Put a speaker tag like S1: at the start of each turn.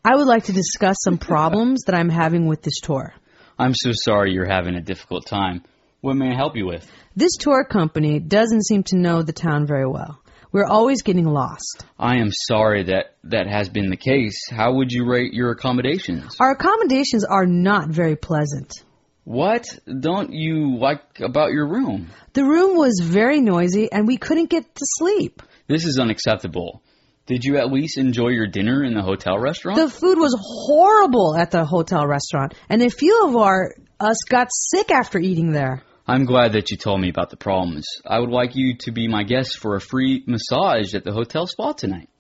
S1: I would like to discuss some problems that I'm having with this tour.
S2: I'm so sorry you're having a difficult time. What may I help you with?
S1: This tour company doesn't seem to know the town very well. We're always getting lost.
S2: I am sorry that has been the case. How would you rate your accommodations?
S1: Our accommodations are not very pleasant.
S2: What don't you like about your room?
S1: The room was very noisy and we couldn't get to sleep.
S2: This is unacceptable. Did you at least enjoy your dinner in the hotel restaurant?
S1: The food was horrible at the hotel restaurant, and a few of us got sick after eating there.
S2: I'm glad that you told me about the problems. I would like you to be my guest for a free massage at the hotel spa tonight.